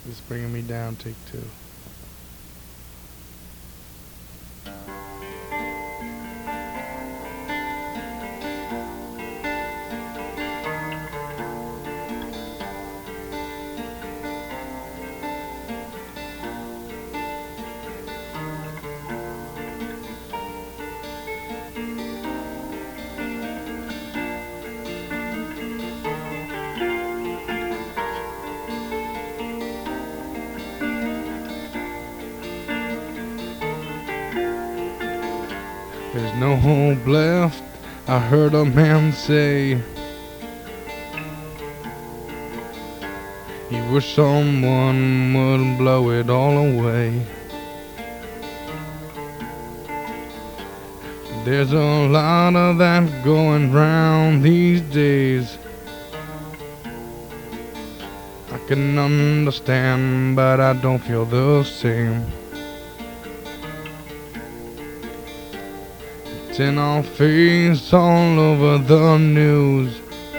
It's bringing me down, take two. There's no hope left, I heard a man say. He wished someone would blow it all away. There's a lot of that going round these days. I can understand, but I don't feel the same. It's in our face all over the news.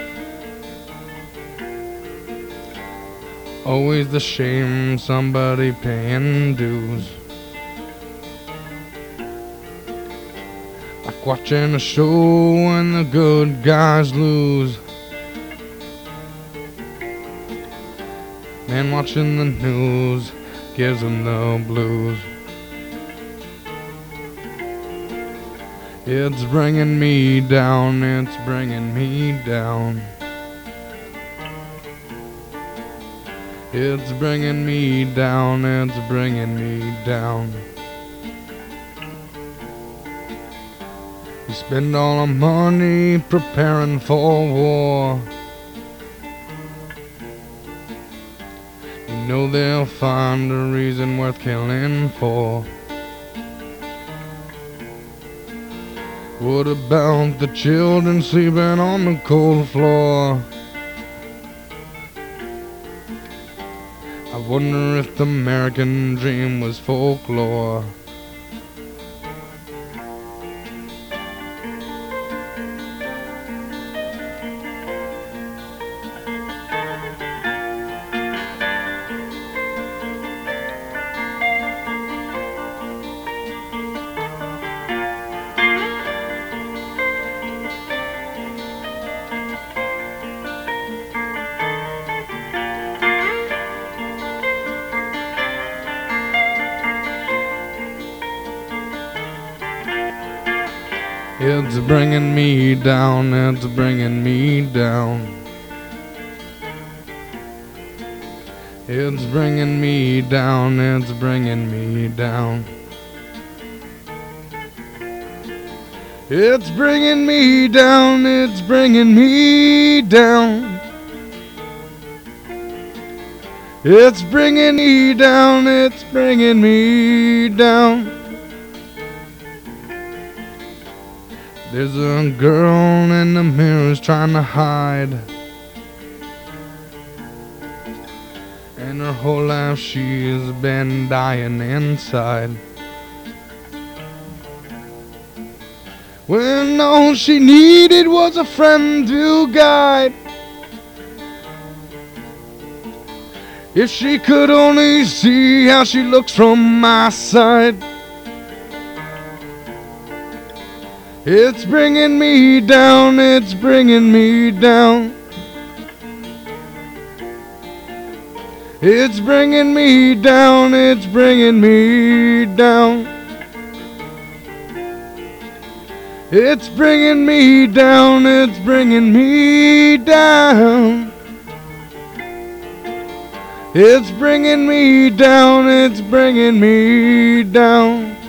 Always the shame, somebody paying dues. Like watching a show when the good guys lose. Man, watching the news gives them the blues. It's bringing me down, it's bringing me down. It's bringing me down, it's bringing me down. We spend all our money preparing for war. You know they'll find a reason worth killing for. What about the children sleeping on the cold floor? I wonder if the American dream was folklore. It's bringing me down, it's bringing me down. It's bringing me down, it's bringing me down. It's bringing me down, it's bringing me down. It's bringing me down, it's bringing me down. There's a girl in the mirrors trying to hide, and her whole life she's been dying inside. When all she needed was a friend to guide. If she could only see how she looks from my side. It's bringing me down, it's bringing me down. It's bringing me down, it's bringing me down. It's bringing me down, it's bringing me down. It's bringing me down, it's bringing me down.